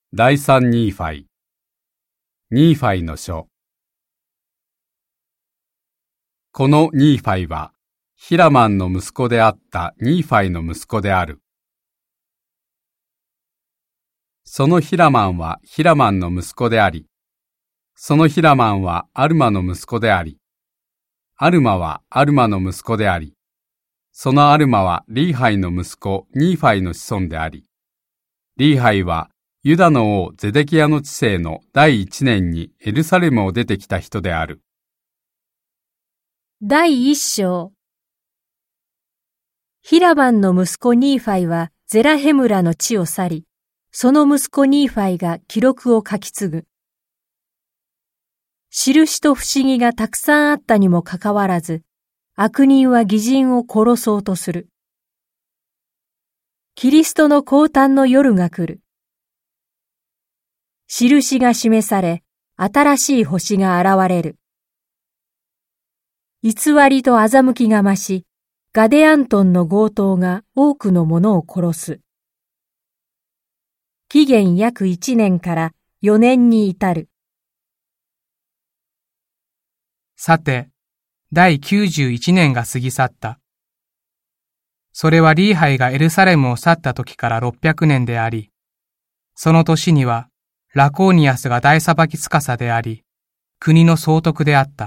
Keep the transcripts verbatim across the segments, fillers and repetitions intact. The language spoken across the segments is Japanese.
第三ニーファイ、ニーファイの書。このニーファイは、ヒラマンの息子であったニーファイの息子である。そのヒラマンはヒラマンの息子であり、そのヒラマンはアルマの息子であり、アルマはアルマの息子であり、そのアルマはリーハイの息子ニーファイの子孫であり、リーハイはユダの王ゼデキヤの治世の第一年にエルサレムを出てきた人である。 第一章。ヒラマンの息子ニーファイはゼラヘムラの地を去り、その息子ニーファイが記録を書き継ぐ。印と不思議がたくさんあったにもかかわらず、悪人は義人を殺そうとする。キリストの降誕の夜が来る。印が示され、新しい星が現れる。偽りと欺きが増し、ガデアントンの強盗が多くの者を殺す。紀元約一年から四年に至る。 さて、第きゅうじゅういちねんが過ぎ去った。それはリーハイがエルサレムを去った時からろっぴゃくねんであり、その年にはラコーニアスが大裁き司であり、国の総督であった。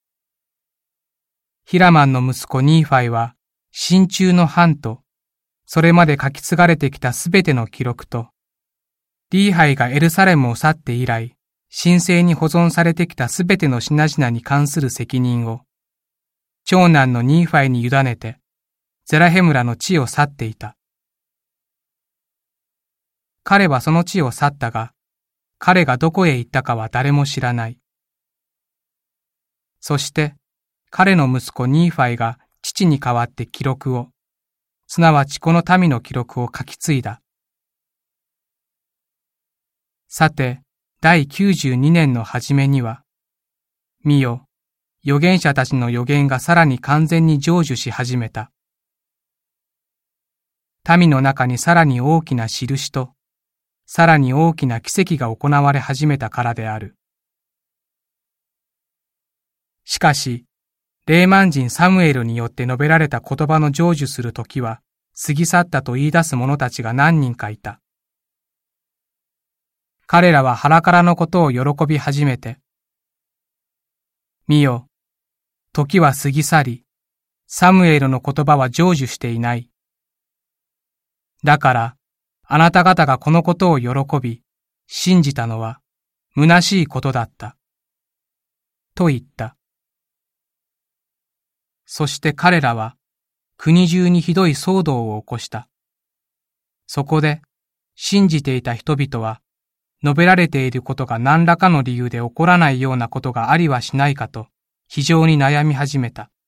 ヒラマンの息子ニーファイは、真鍮の版と、それまで書き継がれてきたすべての記録と、リーハイがエルサレムを去って以来、神聖に保存されてきたすべての品々に関する責任を、長男のニーファイに委ねて、ゼラヘムラの地を去っていた。彼はその地を去ったが、彼がどこへ行ったかは誰も知らない。そして、彼の息子ニーファイが父に代わって記録を、すなわちこの民の記録を書き継いだ。さて、第きゅうじゅうにねんの初めには、見よ、預言者たちの預言がさらに完全に成就し始めた。民の中にさらに大きな印と、さらに大きな奇跡が行われ始めたからである。しかし、レーマン人サムエルによって述べられた言葉の成就する時は、過ぎ去ったと言い出す者たちが何人かいた。彼らは腹からのことを喜び始めて、見よ、時は過ぎ去り、サムエルの言葉は成就していない。だから、あなた方がこのことを喜び、信じたのは、虚しいことだった。と言った。そして彼らは、国中にひどい騒動を起こした。そこで、信じていた人々は、述べられていることが何らかの理由で起こらないようなことがありはしないかと、非常に悩み始めた。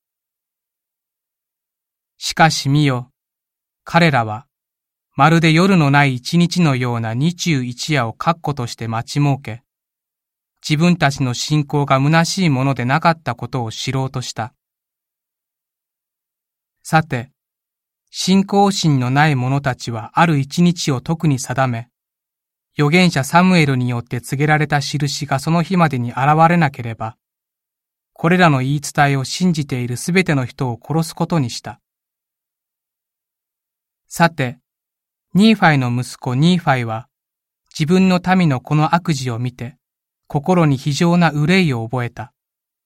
しかし見よ、彼らは、まるで夜のない一日のような二昼一夜を確固として待ち設け、自分たちの信仰が虚しいものでなかったことを知ろうとした。さて、信仰心のない者たちはある一日を特に定め、預言者サムエルによって告げられた印がその日までに現れなければ、これらの言い伝えを信じているすべての人を殺すことにした。さて、ニーファイの息子ニーファイは、自分の民のこの悪事を見て、心に非常な憂いを覚えた。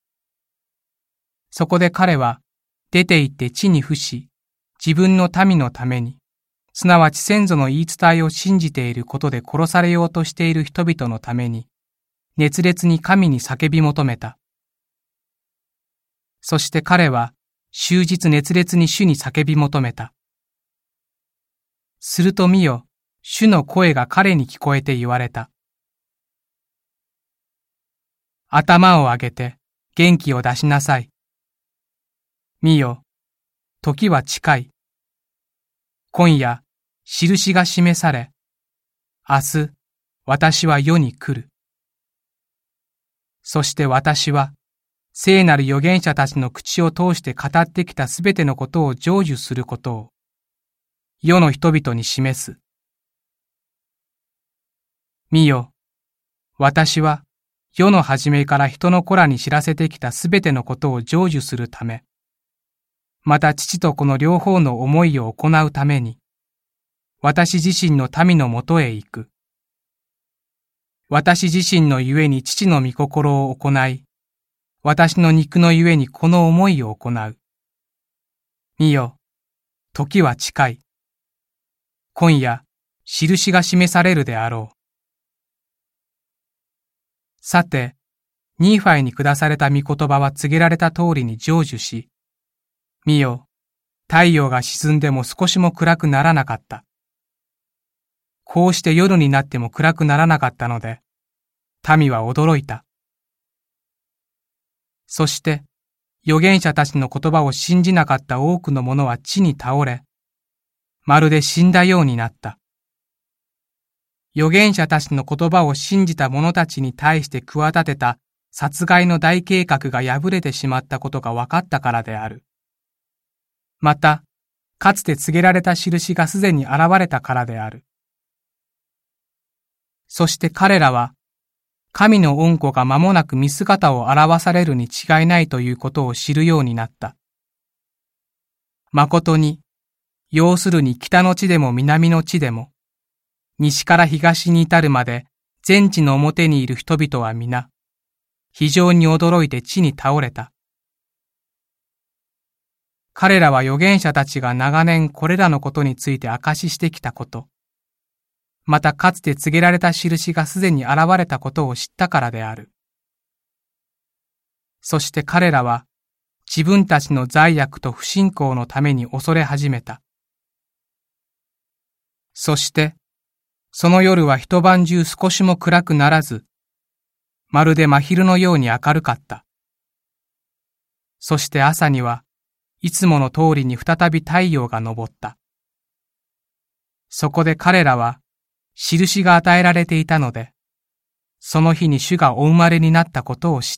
そこで彼は、出て行って地に伏し、自分の民のために、すなわち先祖の言い伝えを信じていることで殺されようとしている人々のために、熱烈に神に叫び求めた。そして彼は、終日熱烈に主に叫び求めた。すると見よ、主の声が彼に聞こえて言われた。頭を上げて、元気を出しなさい。見よ、時は近い。今夜、印が示され、明日、私は世に来る。そして私は、聖なる預言者たちの口を通して語ってきたすべてのことを成就することを、世の人々に示す。 見よ、私は世の初めから人の子らに知らせてきたすべてのことを成就するため、また父と子の両方の思いを行うために、私自身の民のもとへ行く。私自身のゆえに父の御心を行い、私の肉のゆえにこの思いを行う。見よ、時は近い。今夜、印が示されるであろう。さて、ニーファイに下された御言葉は告げられた通りに成就し、見よ、太陽が沈んでも少しも暗くならなかった。こうして夜になっても暗くならなかったので、民は驚いた。そして、預言者たちの言葉を信じなかった多くの者は地に倒れ、まるで死んだようになった。預言者たちの言葉を信じた者たちに対して企てた殺害の大計画が破れてしまったことが分かったからである。また、かつて告げられた印がすでに現れたからである。そして彼らは、神の恩子が間もなく見姿を現されるに違いないということを知るようになった。誠に、要するに北の地でも南の地でも、西から東に至るまで全地の表にいる人々は皆、非常に驚いて地に倒れた。彼らは預言者たちが長年これらのことについて証ししてきたこと、またかつて告げられた印がすでに現れたことを知ったからである。そして彼らは自分たちの罪悪と不信仰のために恐れ始めた。そして、その夜は一晩中少しも暗くならず、まるで真昼のように明るかった。そして朝にはいつもの通りに再び太陽が昇った。そこで彼らは、印が与えられていたので、その日に主がお生まれになったことを知った。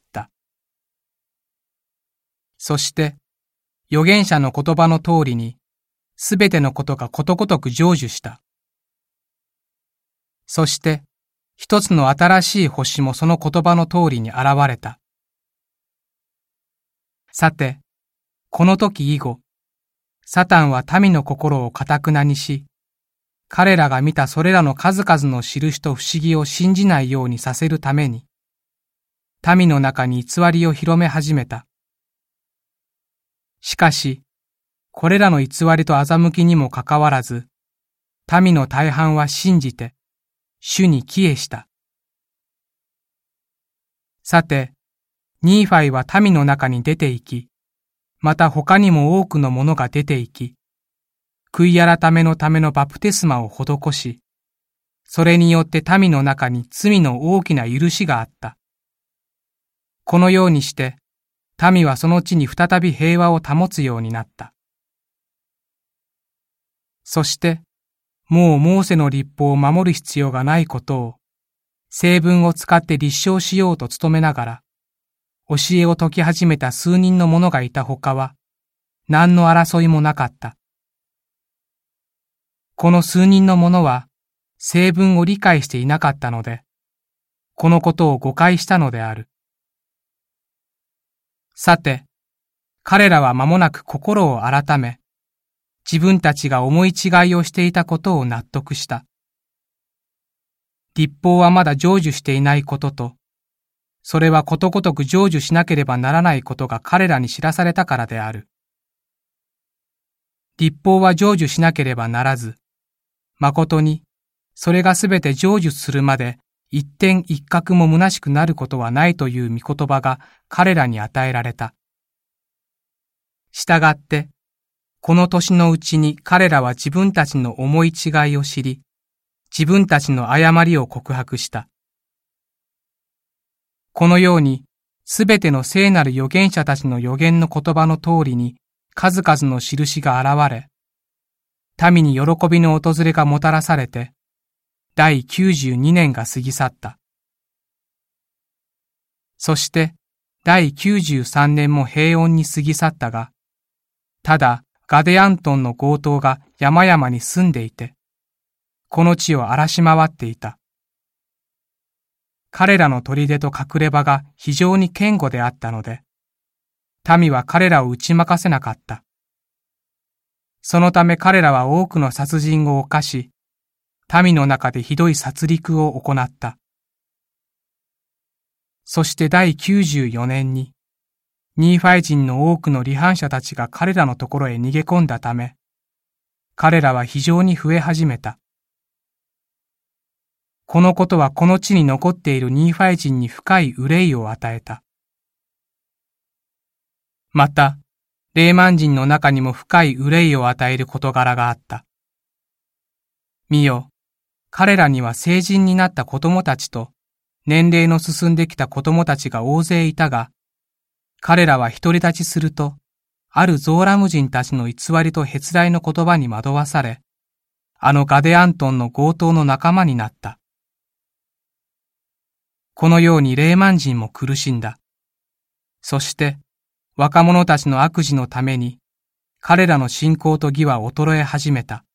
そして、預言者の言葉の通りに、すべてのことがことごとく成就した。そして、一つの新しい星もその言葉の通りに現れた。さて、この時以後、サタンは民の心を堅くなにし、彼らが見たそれらの数々の印と不思議を信じないようにさせるために、民の中に偽りを広め始めた。しかし、これらの偽りと欺きにもかかわらず、民の大半は信じて、主に帰依した。さて、ニーファイは民の中に出て行き、また他にも多くの者が出て行き、悔い改めのためのバプテスマを施し、それによって民の中に罪の大きな許しがあった。このようにして、民はその地に再び平和を保つようになった。そして、もうモーセの律法を守る必要がないことを、聖文を使って立証しようと努めながら、教えを説き始めた数人の者がいたほかは、何の争いもなかった。この数人の者は、聖文を理解していなかったので、このことを誤解したのである。さて、彼らは間もなく心を改め、自分たちが思い違いをしていたことを納得した。律法はまだ成就していないことと、それはことごとく成就しなければならないことが彼らに知らされたからである。律法は成就しなければならず、誠に、それがすべて成就するまで一点一角も虚しくなることはないという御言葉が彼らに与えられた。したがって、この年のうちに彼らは自分たちの思い違いを知り、自分たちの誤りを告白した。このように、すべての聖なる預言者たちの預言の言葉の通りに、数々の印が現れ、民に喜びの訪れがもたらされて、第きゅうじゅうにねんが過ぎ去った。そして、第きゅうじゅうさんねんも平穏に過ぎ去ったが、ただ、ガデアントンの強盗が山々に住んでいて、この地を荒らし回っていた。 彼らの砦と隠れ場が非常に堅固であったので、民は彼らを打ち負かせなかった。そのため彼らは多くの殺人を犯し、民の中でひどい殺戮を行った。そして第きゅうじゅうよねんに、ニーファイ人の多くの離反者たちが彼らのところへ逃げ込んだため、彼らは非常に増え始めた。このことはこの地に残っているニーファイ人に深い憂いを与えた。また、レーマン人の中にも深い憂いを与える事柄があった。見よ、彼らには成人になった子供たちと、年齢の進んできた子供たちが大勢いたが、彼らは独り立ちすると、あるゾーラム人たちの偽りとへつらいの言葉に惑わされ、あのガデアントンの強盗の仲間になった。このようにレーマン人も苦しんだ。そして、若者たちの悪事のために、彼らの信仰と義は衰え始めた。